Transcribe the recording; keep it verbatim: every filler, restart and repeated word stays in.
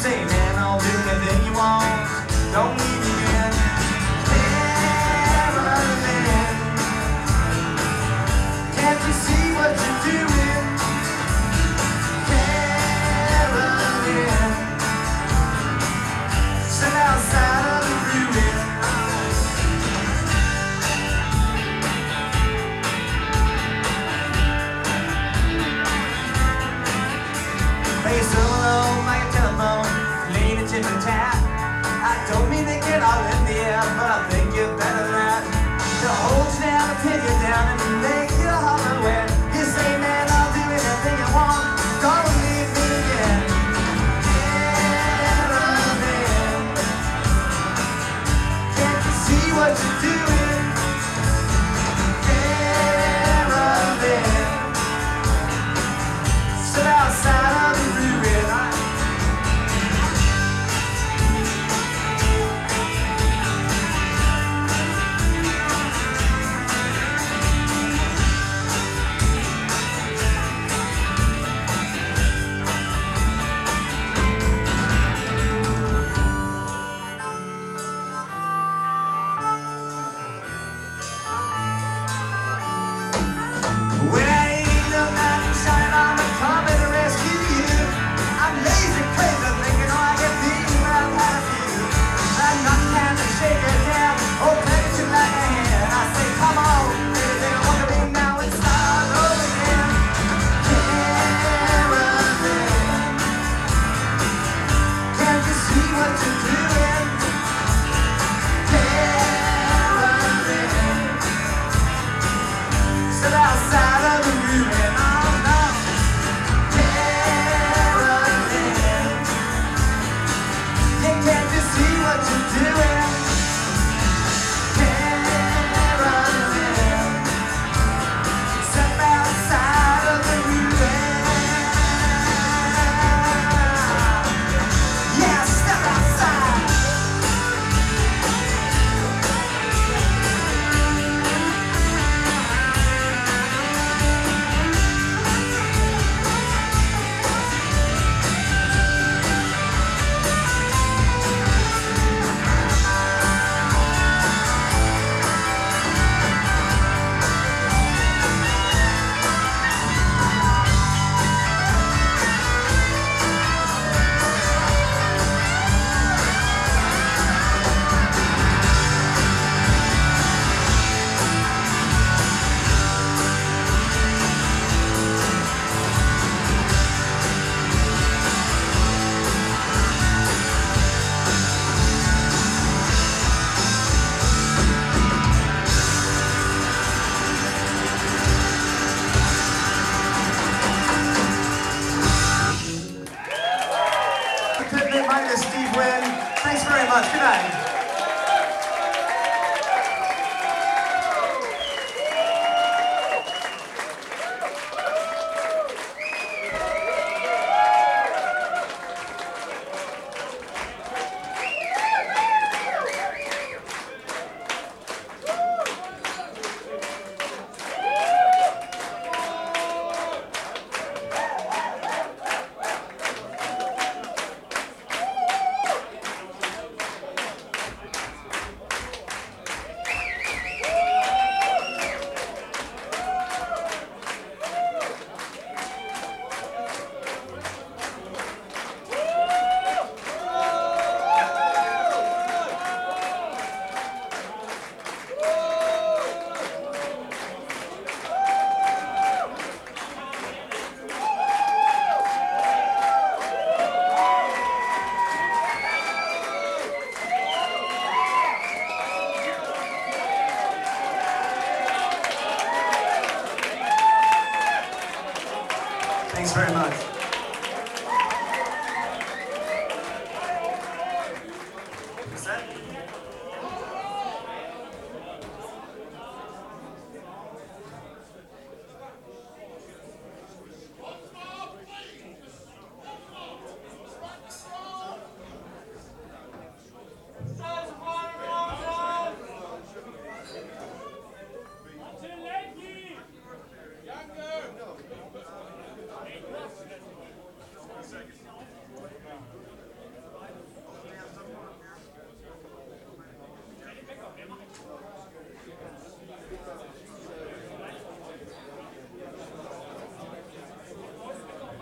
say, man, I'll do anything you want. Don't leave me again. Carolyn, can't you see what you're doing? Carolyn, sit outside of the ruin. Face so low like a telephone, lean a tip and tap. I don't mean to get all in the air, but I think you're better than that. To hold you down, to pin you down, and to make you holler when you say, man, I'll do anything you want. Don't leave me again. Carolyn, can't you see what you're doing? Carolyn, sit outside of the ruin. I When I ain't no mountain shine, I'm coming to rescue you. I'm lazy, crazy, thinking oh, I get beaten right out of you. I'm not trying to shake it down or place you like a hand. I say, come on, baby, they don't want to be now. It's start over again. Carolyn, can't you see what you're doing? Carolyn, sit outside of the ruin. Oh no, Carolyn, you can't just see what you're doing. Carolyn, step outside of the ruin. Yeah, step outside. My name is Steve Wynn. Thanks very much. Good night. Thanks very much.